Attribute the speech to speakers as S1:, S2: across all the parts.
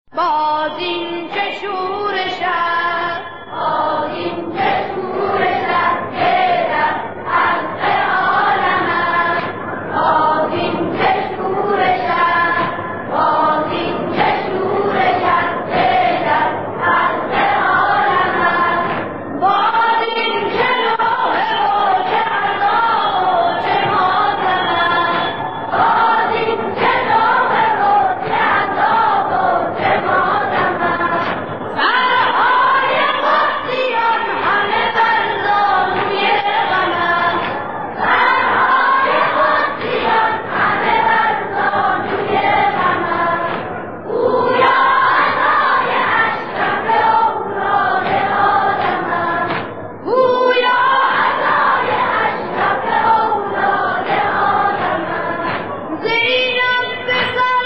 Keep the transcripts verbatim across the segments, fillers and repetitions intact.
S1: باز این چه شورش است، باز این چه شورش است که در خلق عالم است. باز این چه شورش است، باز این چه شورش است که در خلق عالم است. باز این چه نوحه و چه عذاب و چه ماتم است. باز این چه نوحه و چه عذاب و چه ماتم است. سرهای قدسیان همه بر زانوی غم است. سرهای قدسیان همه بر زانوی غم است. گویا عزای اشرف اولاد آدم است. گویا عزای اشرف اولاد آدم است. زینب به سر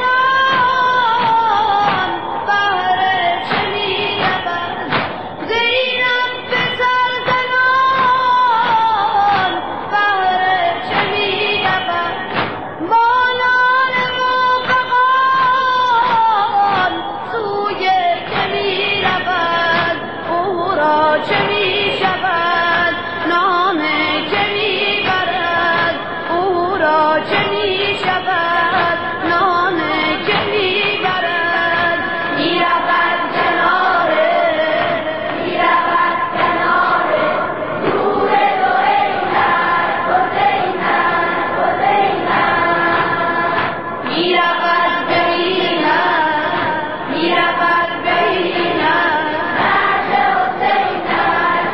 S1: زنان بهر چه می رود. زینب به سر زنان بهر چه می رود. مانان موفقان سوی که می رود. او را چه می شود نامه که می برد. او را چه می شود نامه که می برد. می رود کناره، می رود کناره نور دو عینت حسینت حسینت. می رود ببیند، می رود ببیند نعش حسینت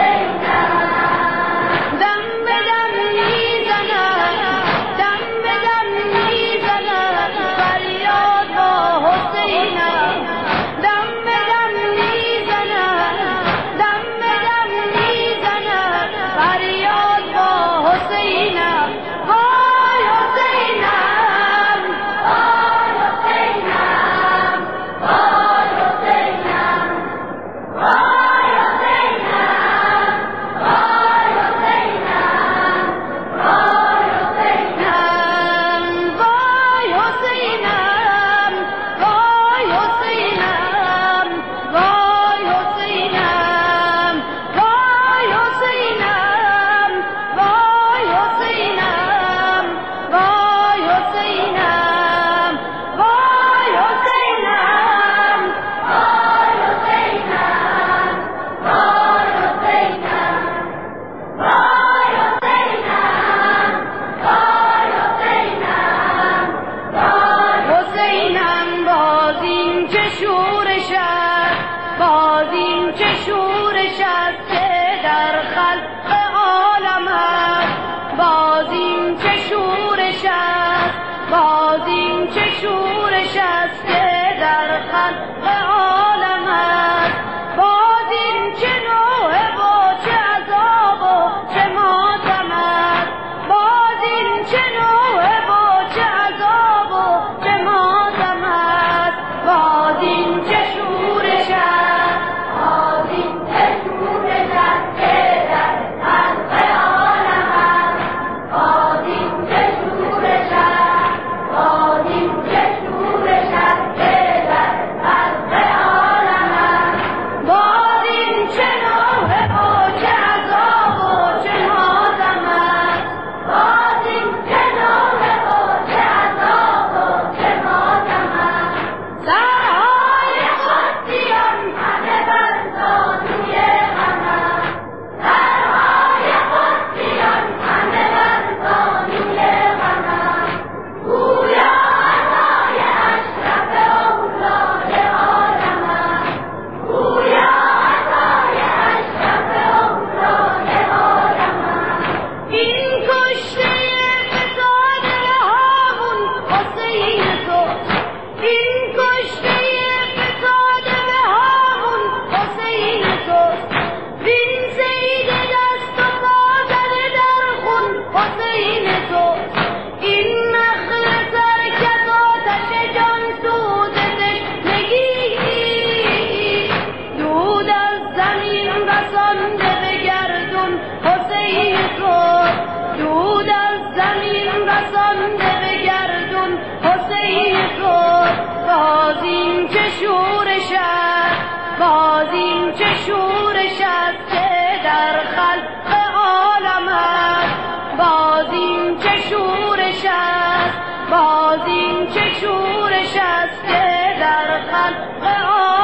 S1: حسینت. دم به دم می زند، دم به دم می زند فریاد با حسینت. دم به دم می زند، دم به دم می زند فریاد با حسینت. وای حسینم، وای حسینم، وای حسینم، وای حسینم، وای حسینم، وای حسینم، وای حسینم، وای حسینم، وای حسینم، وای حسینم، وای حسینم، وای حسینم، وای حسینم، وای حسینم، وای حسینم، وای حسینم، وای حسینم، وای حسینم. باز این چه شورش است، باز این چه شورش است که در خلق عالم است. باز این چه شورش است، باز این چه شورش است که در خلق عالم است. باز این چه نوحه و چه عذاب و چه ماتم است. باز این چه نوحه و چه عذاب و چه ماتم است. باز این چه شورش است، باز این چه شورش است که در خلق عالم است. باز این چه شورش است، باز این چه شورش است که در خلق عالم است. باز این چه نوحه و چه عذاب و چه ماتم است. باز این چه نوحه و چه عذاب و چه ماتم است. سرهای قدسیان همه بر زانوی غم است. سرهای قدسیان همه بر زانوی غم است. گویا عزای اشرف اولاد آدم است. گویا عزای اشرف اولاد آدم است. این کشته فساد هامون حسین توست. این کشته فساد هامون حسین توست. وین صید دست و پا زده در خون حسین توست. این نخل سرکش آتش جان سوز تشنگی دود از زمین رسانده به گردون حسین توست. دود از زمین رسانده به گردون حسین توست. باز این باز این چه شورش است که در خلق عالم است، باز این چه شورش است، باز این چه شورش است که در خلق عالم